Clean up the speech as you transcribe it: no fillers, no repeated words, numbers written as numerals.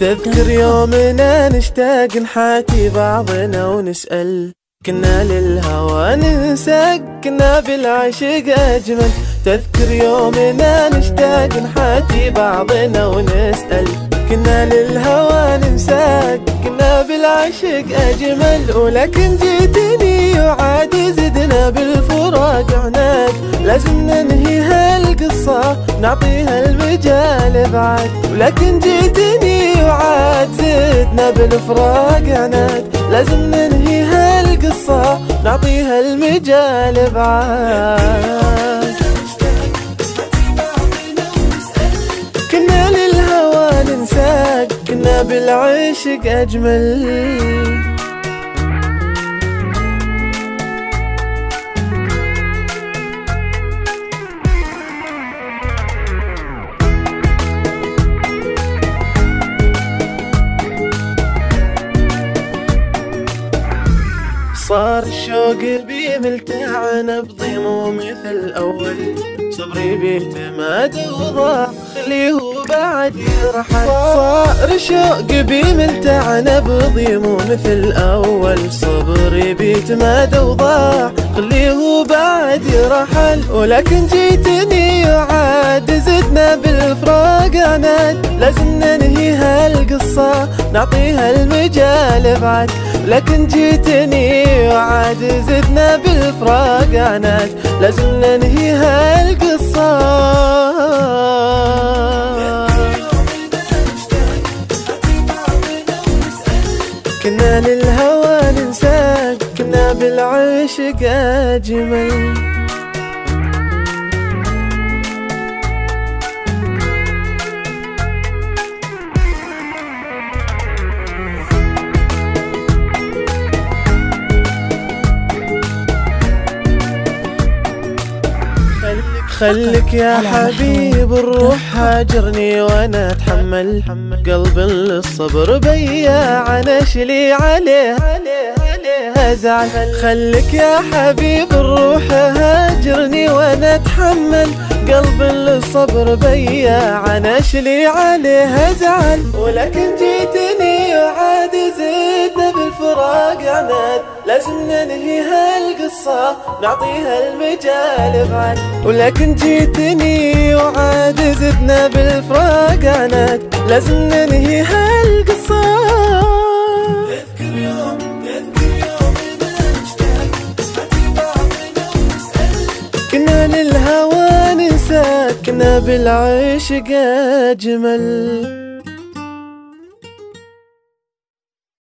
تذكر يومنا نشتاق نحاتي بعضنا ونسأل، كنا للهوى ننسى كنا بالعشق أجمل. تذكر يومنا نشتاق نحاتي بعضنا ونسأل، كنا للهوى ننسى كنا بالعشق أجمل. ولكن جيتني وعاد زدنا بالفراق عناد، لازم ننهي هالقصة نعطيها المجال بعد. ولكن جيتني وعاد زدنا بالفراق عناد، لازم ننهي هالقصة نعطيها المجال بعد. كنا للهوى ننساك كنا بالعشق أجمل. صار الشوق بي ملتع نبضي مو مثل أول، صبري بيتماد وضاع خليه بعد يرحل. صار الشوق بي ملتع نبضي مو مثل أول، صبري بيتماد وضاع خليه بعد يرحل. ولكن جيتني وعاد زدنا بالفراق عناد، لازم ننهي هالقصة نعطيها المجال بعد. لكن جيتني وعاد زدنا بالفراق عناد، لازم ننهي هالقصة. كنا للهوى ننساك كنا بالعشق أجمل. خلك يا حبيب الروح هاجرني وانا اتحمل، قلب للصبر بياع نشلي عليه ازعل. خلك يا حبيب الروح هاجرني وانا اتحمل، قلب للصبر بياع نشلي عليه ازعل. ولكن جيتني وعاد زدنا بالفراق عناد، لازم ننهي هالقصة نعطيها المجال بعد. ولكن جيتني وعاد زدنا بالفراق عناد، لازم ننهي هالقصة. تذكر يومنا نشتاق نحاتي بعضنا ونسأل، كنا للهوى ننساك كنا بالعشق أجمل.